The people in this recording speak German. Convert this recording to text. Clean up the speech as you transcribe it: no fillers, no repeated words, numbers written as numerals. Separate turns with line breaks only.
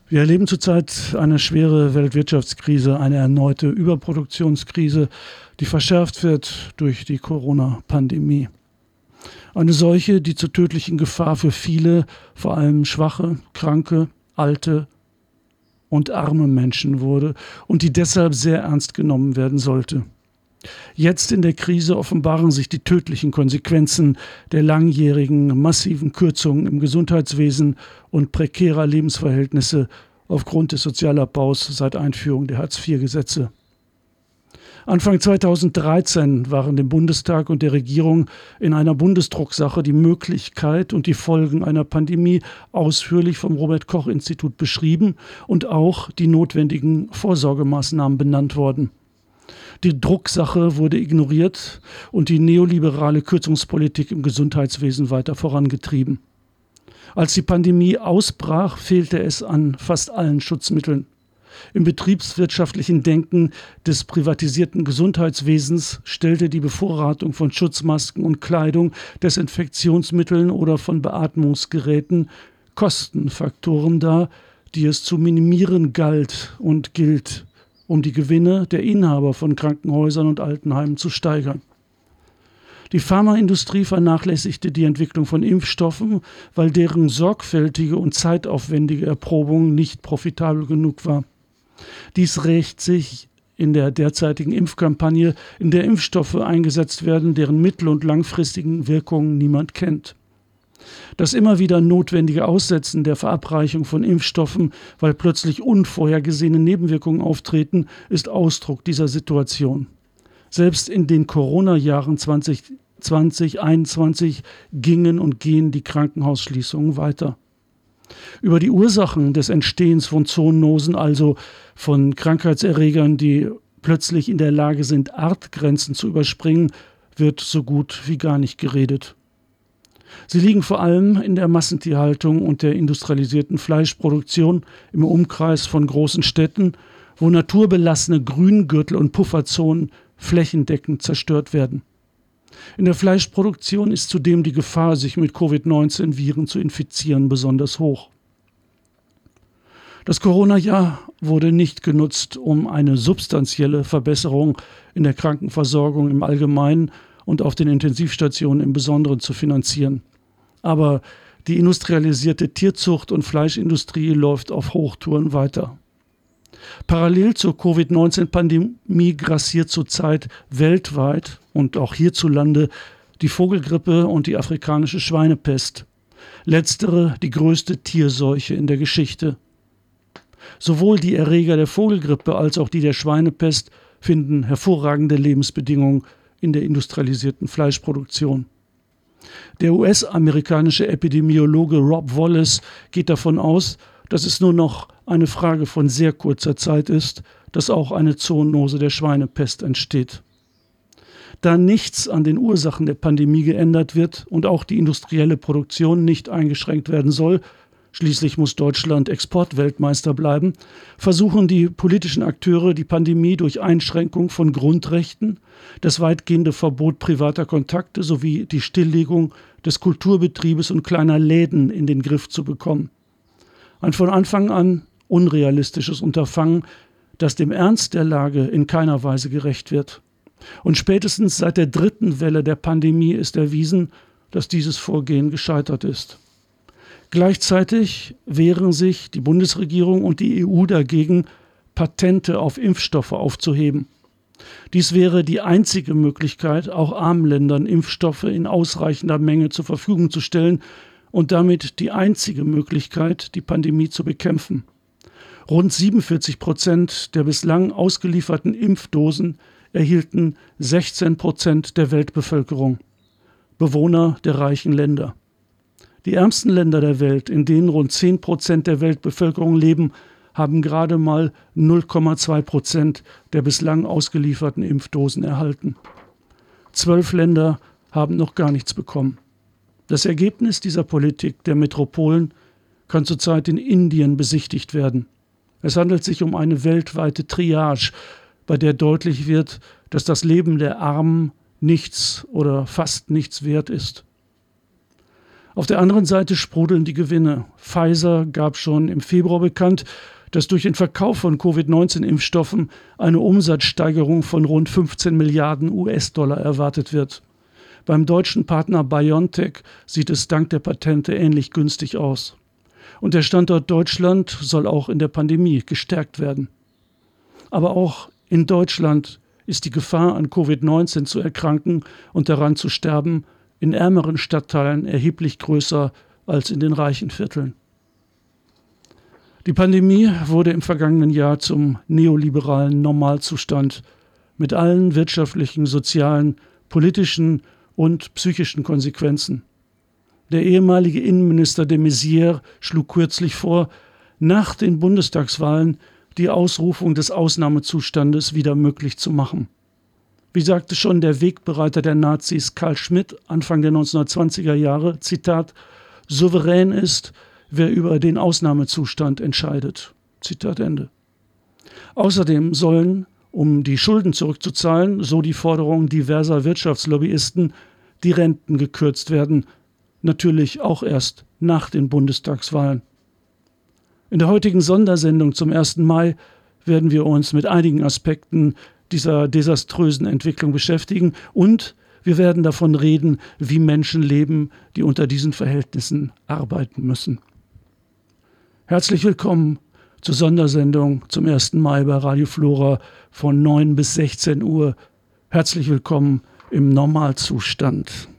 Wir erleben zurzeit eine schwere Weltwirtschaftskrise, eine erneute Überproduktionskrise, die verschärft wird durch die Corona-Pandemie. Eine Seuche, die zur tödlichen Gefahr für viele, vor allem schwache, kranke, alte und arme Menschen wurde und die deshalb sehr ernst genommen werden sollte. Jetzt in der Krise offenbaren sich die tödlichen Konsequenzen der langjährigen, massiven Kürzungen im Gesundheitswesen und prekärer Lebensverhältnisse aufgrund des Sozialabbaus seit Einführung der Hartz-IV-Gesetze. Anfang 2013 waren dem Bundestag und der Regierung in einer Bundesdrucksache die Möglichkeit und die Folgen einer Pandemie ausführlich vom Robert-Koch-Institut beschrieben und auch die notwendigen Vorsorgemaßnahmen benannt worden. Die Drucksache wurde ignoriert und die neoliberale Kürzungspolitik im Gesundheitswesen weiter vorangetrieben. Als die Pandemie ausbrach, fehlte es an fast allen Schutzmitteln. Im betriebswirtschaftlichen Denken des privatisierten Gesundheitswesens stellte die Bevorratung von Schutzmasken und Kleidung, Desinfektionsmitteln oder von Beatmungsgeräten Kostenfaktoren dar, die es zu minimieren galt und gilt, um die Gewinne der Inhaber von Krankenhäusern und Altenheimen zu steigern. Die Pharmaindustrie vernachlässigte die Entwicklung von Impfstoffen, weil deren sorgfältige und zeitaufwendige Erprobung nicht profitabel genug war. Dies rächt sich in der derzeitigen Impfkampagne, in der Impfstoffe eingesetzt werden, deren mittel- und langfristigen Wirkungen niemand kennt. Das immer wieder notwendige Aussetzen der Verabreichung von Impfstoffen, weil plötzlich unvorhergesehene Nebenwirkungen auftreten, ist Ausdruck dieser Situation. Selbst in den Corona-Jahren 2020, 2021 gingen und gehen die Krankenhausschließungen weiter. Über die Ursachen des Entstehens von Zoonosen, also von Krankheitserregern, die plötzlich in der Lage sind, Artgrenzen zu überspringen, wird so gut wie gar nicht geredet. Sie liegen vor allem in der Massentierhaltung und der industrialisierten Fleischproduktion im Umkreis von großen Städten, wo naturbelassene Grüngürtel und Pufferzonen flächendeckend zerstört werden. In der Fleischproduktion ist zudem die Gefahr, sich mit Covid-19-Viren zu infizieren, besonders hoch. Das Corona-Jahr wurde nicht genutzt, um eine substanzielle Verbesserung in der Krankenversorgung im Allgemeinen und auf den Intensivstationen im Besonderen zu finanzieren. Aber die industrialisierte Tierzucht und Fleischindustrie läuft auf Hochtouren weiter. Parallel zur Covid-19-Pandemie grassiert zurzeit weltweit und auch hierzulande die Vogelgrippe und die afrikanische Schweinepest. Letztere die größte Tierseuche in der Geschichte. Sowohl die Erreger der Vogelgrippe als auch die der Schweinepest finden hervorragende Lebensbedingungen in der industrialisierten Fleischproduktion. Der US-amerikanische Epidemiologe Rob Wallace geht davon aus, dass es nur noch eine Frage von sehr kurzer Zeit ist, dass auch eine Zoonose der Schweinepest entsteht. Da nichts an den Ursachen der Pandemie geändert wird und auch die industrielle Produktion nicht eingeschränkt werden soll, schließlich muss Deutschland Exportweltmeister bleiben, versuchen die politischen Akteure die Pandemie durch Einschränkung von Grundrechten, das weitgehende Verbot privater Kontakte sowie die Stilllegung des Kulturbetriebes und kleiner Läden in den Griff zu bekommen. Ein von Anfang an unrealistisches Unterfangen, das dem Ernst der Lage in keiner Weise gerecht wird. Und spätestens seit der dritten Welle der Pandemie ist erwiesen, dass dieses Vorgehen gescheitert ist. Gleichzeitig wehren sich die Bundesregierung und die EU dagegen, Patente auf Impfstoffe aufzuheben. Dies wäre die einzige Möglichkeit, auch armen Ländern Impfstoffe in ausreichender Menge zur Verfügung zu stellen und damit die einzige Möglichkeit, die Pandemie zu bekämpfen. Rund 47% der bislang ausgelieferten Impfdosen erhielten 16% der Weltbevölkerung, Bewohner der reichen Länder. Die ärmsten Länder der Welt, in denen rund 10% der Weltbevölkerung leben, haben gerade mal 0,2% der bislang ausgelieferten Impfdosen erhalten. 12 Länder haben noch gar nichts bekommen. Das Ergebnis dieser Politik der Metropolen kann zurzeit in Indien besichtigt werden. Es handelt sich um eine weltweite Triage, bei der deutlich wird, dass das Leben der Armen nichts oder fast nichts wert ist. Auf der anderen Seite sprudeln die Gewinne. Pfizer gab schon im Februar bekannt, dass durch den Verkauf von Covid-19-Impfstoffen eine Umsatzsteigerung von rund 15 Milliarden US-Dollar erwartet wird. Beim deutschen Partner BioNTech sieht es dank der Patente ähnlich günstig aus. Und der Standort Deutschland soll auch in der Pandemie gestärkt werden. Aber auch in Deutschland ist die Gefahr, an Covid-19 zu erkranken und daran zu sterben, in ärmeren Stadtteilen erheblich größer als in den reichen Vierteln. Die Pandemie wurde im vergangenen Jahr zum neoliberalen Normalzustand mit allen wirtschaftlichen, sozialen, politischen und psychischen Konsequenzen. Der ehemalige Innenminister de Maizière schlug kürzlich vor, nach den Bundestagswahlen die Ausrufung des Ausnahmezustandes wieder möglich zu machen. Wie sagte schon der Wegbereiter der Nazis Carl Schmitt Anfang der 1920er Jahre, Zitat, souverän ist, wer über den Ausnahmezustand entscheidet. Zitat Ende. Außerdem sollen, um die Schulden zurückzuzahlen, so die Forderung diverser Wirtschaftslobbyisten, die Renten gekürzt werden, natürlich auch erst nach den Bundestagswahlen. In der heutigen Sondersendung zum 1. Mai werden wir uns mit einigen Aspekten dieser desaströsen Entwicklung beschäftigen und wir werden davon reden, wie Menschen leben, die unter diesen Verhältnissen arbeiten müssen. Herzlich willkommen zur Sondersendung zum 1. Mai bei Radio Flora von 9 bis 16 Uhr. Herzlich willkommen im Normalzustand.